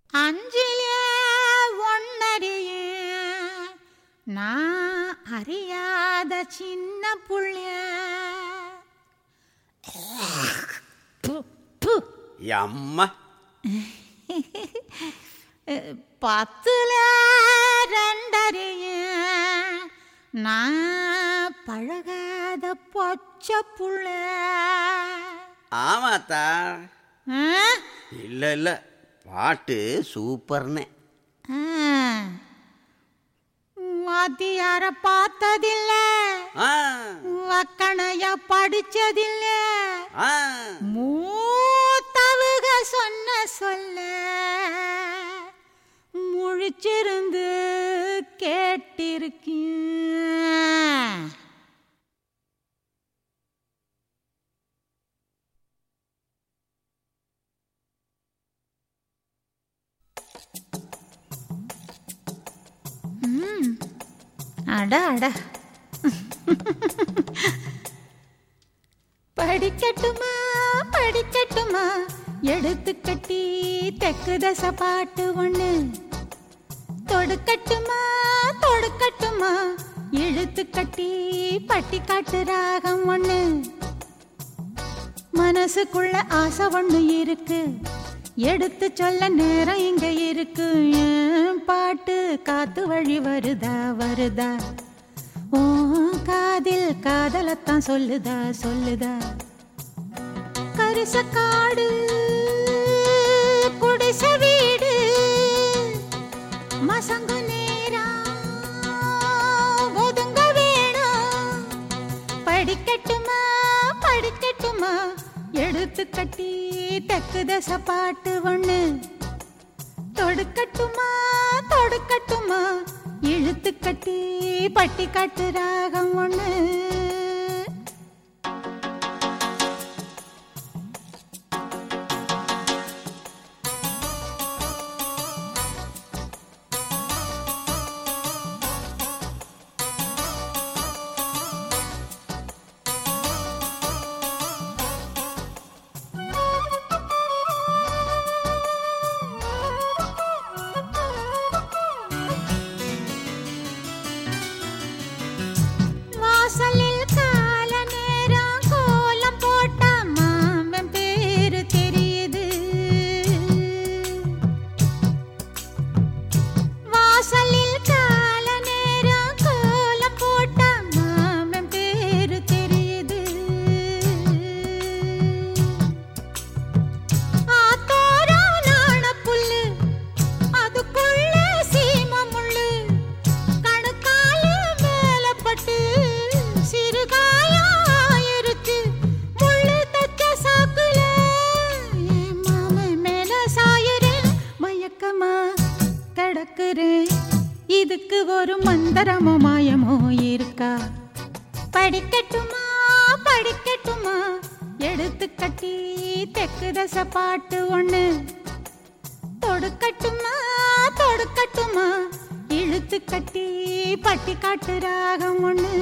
அஞ்சிலே ஒன்னறிய நான் அறியாத சின்ன புள்ள. அம்மா 10ல 2 அறிய நான் பழகாத பொச்ச புள்ள. ஆமாத்தா. இல்ல இல்ல, பாட்டு சூப்பர்னே. வாத்தியார பார்த்ததில்ல, வக்கணைய படிச்சதில்ல, மூத்தவுக சொன்ன சொல்ல முழிச்சிருந்து கேட்டிருக்கேன். அட அட படிக்கட்டுமா படிக்கட்டுமா எடுத்து கட்டி தெக்கு தசை பாட்டு ஒண்ணு. தொடுக்கட்டுமா தொடுக்கட்டுமா இழுத்து கட்டி பட்டி காட்டு ராகம் ஒண்ணு. மனசுக்குள்ள ஆசை ஒண்ணு இருக்கு, எடுத்து சொல்ல நேரம் இங்க இருக்கு. என் பாட்டு காத்து வழி வருதா வருதா, ஓ காதில் காதலத்தான் சொல்லுதா சொல்லுதா. கரிசக்காடு குடிச வீடு மசங்கு நேரம் ஒதுங்க வேணும். படிக்கட்டுமா படிக்கட்டுமா எடுத்து கட்டி தெக்கு தசை பாட்டு ஒண்ணு. தொடுக்கட்டுமா தொடுக்கட்டுமா இழுத்து கட்டி பட்டி காட்டு ராகம் ஒண்ணு. இதுக்கு ஒரு மந்திரமோ மாயமோ இருக்கா? படிக்கட்டுமா படிக்கட்டுமா எடுத்து கட்டி தெக்கு தசை பாட்டு ஒண்ணு. தொடுக்கட்டுமா தொடுக்கட்டுமா இழுத்து கட்டி பட்டி காட்டு ராகம் ஒண்ணு.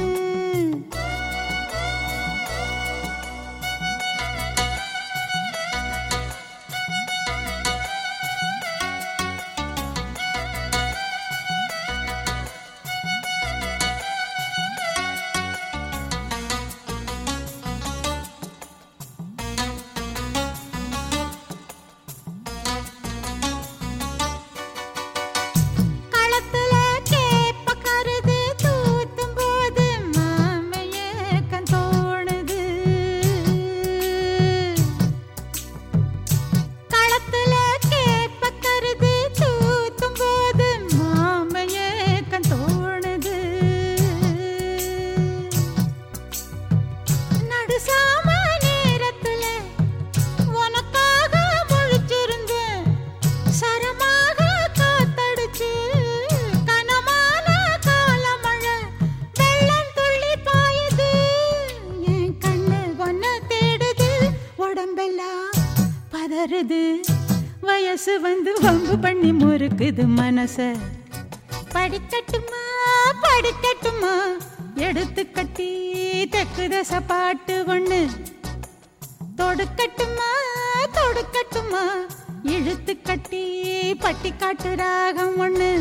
வயசு வந்து வம்பு பண்ணி முறுக்குது மனச. படிக்கட்டுமா படிக்கட்டுமா எடுத்து கட்டி தெக்கு தசை பாட்டு ஒண்ணு. தொடுக்கட்டுமா தொடுக்கட்டுமா இழுத்து கட்டி பட்டி காட்டு ராகம் ஒண்ணு,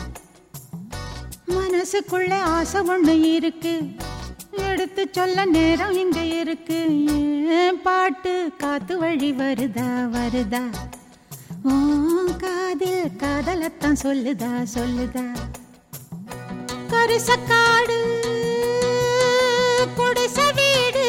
மனசுக்குள்ள ஆசை ஒண்ணு இருக்கு, எடுத்து சொல்ல நேரம் இங்க இருக்கு. ஏன் பாட்டு காத்து வழி வருதா வருதா, ஓ காதில் காதலத்தான் சொல்லுதா சொல்லுதா. கரிசக்காடு குடிச வீடு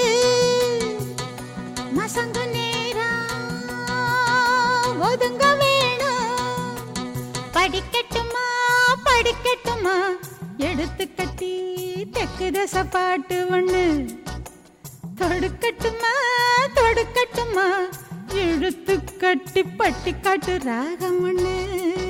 மசங்கு நேரம் ஒதுங்க வேணும். படிக்கட்டுமா படிக்கட்டுமா, எடுத்து கட்டி தெக்கு தசை பாட்டு ஒண்ணு, தொடுக்கட்டுமா தொடுக்கட்டுமா, இழுத்து கட்டி பட்டி காட்டு ராகம் ஒண்ணு.